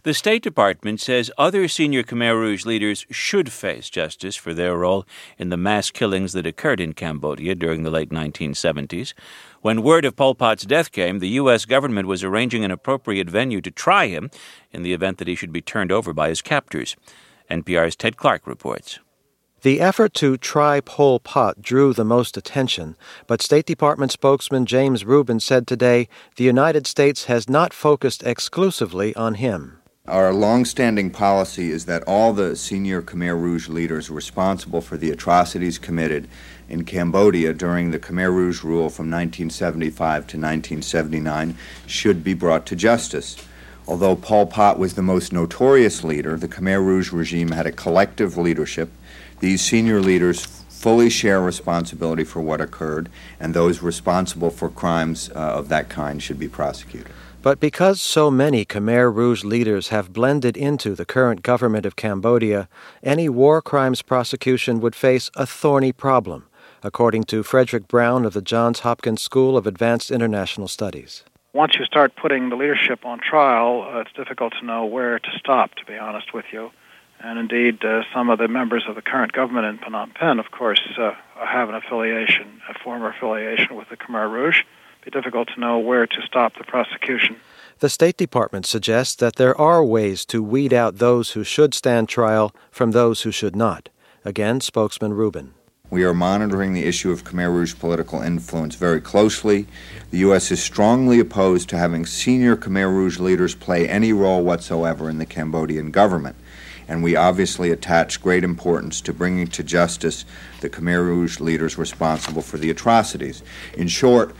The State Department says other senior Khmer Rouge leaders should face justice for their role in the mass killings that occurred in Cambodia during the late 1970s. When word of Pol Pot's death came, the U.S. government was arranging an appropriate venue to try him in the event that he should be turned over by his captors. NPR's Ted Clark reports. The effort to try Pol Pot drew the most attention, but State Department spokesman James Rubin said today the United States has not focused exclusively on him. Our long-standing policy is that all the senior Khmer Rouge leaders responsible for the atrocities committed in Cambodia during the Khmer Rouge rule from 1975 to 1979 should be brought to justice. Although Pol Pot was the most notorious leader, the Khmer Rouge regime had a collective leadership. These senior leaders fully share responsibility for what occurred, and those responsible for crimes of that kind should be prosecuted. But because so many Khmer Rouge leaders have blended into the current government of Cambodia, any war crimes prosecution would face a thorny problem, according to Frederick Brown of the Johns Hopkins School of Advanced International Studies. Once you start putting the leadership on trial, it's difficult to know where to stop, to be honest with you. And indeed, some of the members of the current government in Phnom Penh, of course, have an affiliation, a former affiliation with the Khmer Rouge. It'd be difficult to know where to stop the prosecution. The State Department suggests that there are ways to weed out those who should stand trial from those who should not. Again, spokesman Rubin. We are monitoring the issue of Khmer Rouge political influence very closely. The U.S. is strongly opposed to having senior Khmer Rouge leaders play any role whatsoever in the Cambodian government. And we obviously attach great importance to bringing to justice the Khmer Rouge leaders responsible for the atrocities. In short,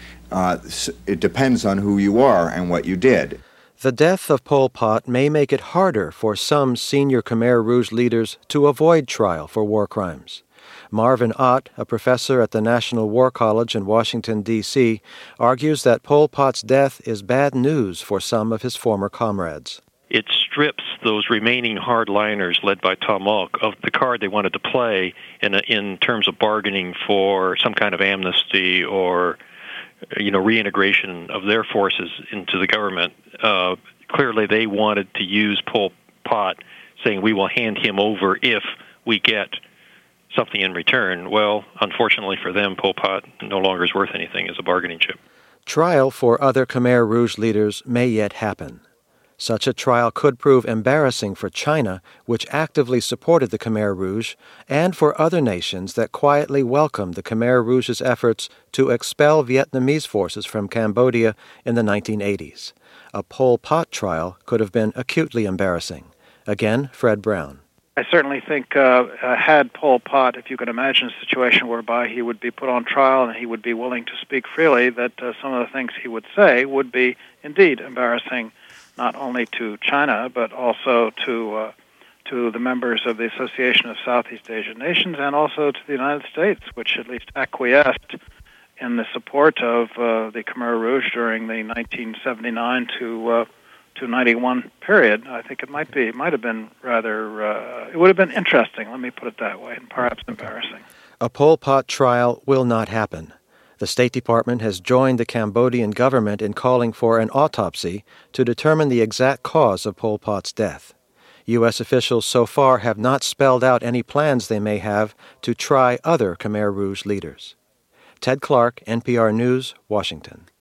it depends on who you are and what you did. The death of Pol Pot may make it harder for some senior Khmer Rouge leaders to avoid trial for war crimes. Marvin Ott, a professor at the National War College in Washington, D.C., argues that Pol Pot's death is bad news for some of his former comrades. It strips those remaining hardliners led by Tha Mok of the card they wanted to play in terms of bargaining for some kind of amnesty or, reintegration of their forces into the government. Clearly, they wanted to use Pol Pot, saying we will hand him over if we get something in return. Well, unfortunately for them, Pol Pot no longer is worth anything as a bargaining chip. Trial for other Khmer Rouge leaders may yet happen. Such a trial could prove embarrassing for China, which actively supported the Khmer Rouge, and for other nations that quietly welcomed the Khmer Rouge's efforts to expel Vietnamese forces from Cambodia in the 1980s. A Pol Pot trial could have been acutely embarrassing. Again, Fred Brown. I certainly think had Pol Pot, if you could imagine a situation whereby he would be put on trial and he would be willing to speak freely, that some of the things he would say would be indeed embarrassing, not only to China, but also to the members of the Association of Southeast Asian Nations and also to the United States, which at least acquiesced in the support of the Khmer Rouge during the 1979 to 91 period. I think it might have been rather, it would have been interesting, let me put it that way, and perhaps embarrassing. A Pol Pot trial will not happen. The State Department has joined the Cambodian government in calling for an autopsy to determine the exact cause of Pol Pot's death. U.S. officials so far have not spelled out any plans they may have to try other Khmer Rouge leaders. Ted Clark, NPR News, Washington.